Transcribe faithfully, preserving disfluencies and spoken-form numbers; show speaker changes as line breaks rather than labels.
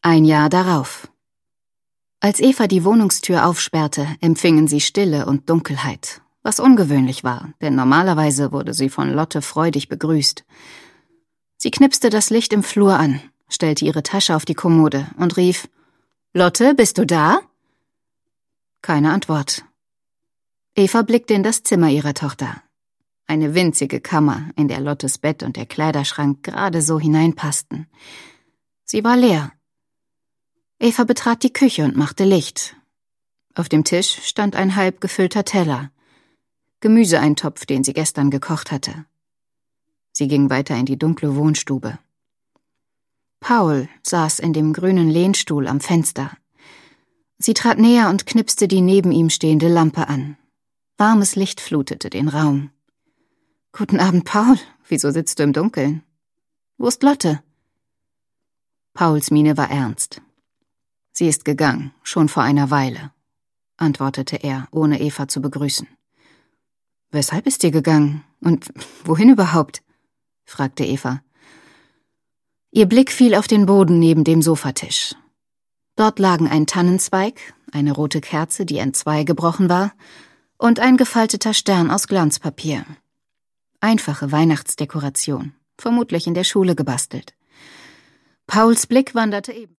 Ein Jahr darauf. Als Eva die Wohnungstür aufsperrte, empfingen sie Stille und Dunkelheit, was ungewöhnlich war, denn normalerweise wurde sie von Lotte freudig begrüßt. Sie knipste das Licht im Flur an, stellte ihre Tasche auf die Kommode und rief: »Lotte, bist du da?« Keine Antwort. Eva blickte in das Zimmer ihrer Tochter. Eine winzige Kammer, in der Lottes Bett und der Kleiderschrank gerade so hineinpassten. Sie war leer. Eva betrat die Küche und machte Licht. Auf dem Tisch stand ein halb gefüllter Teller. Gemüseeintopf, den sie gestern gekocht hatte. Sie ging weiter in die dunkle Wohnstube. Paul saß in dem grünen Lehnstuhl am Fenster. Sie trat näher und knipste die neben ihm stehende Lampe an. Warmes Licht flutete den Raum. »Guten Abend, Paul. Wieso sitzt du im Dunkeln? Wo ist Lotte?« Pauls Miene war ernst. »Sie ist gegangen, schon vor einer Weile«, antwortete er, ohne Eva zu begrüßen. »Weshalb ist sie gegangen? Und wohin überhaupt?« fragte Eva. Ihr Blick fiel auf den Boden neben dem Sofatisch. Dort lagen ein Tannenzweig, eine rote Kerze, die entzwei gebrochen war, und ein gefalteter Stern aus Glanzpapier. Einfache Weihnachtsdekoration, vermutlich in der Schule gebastelt. Pauls Blick wanderte eben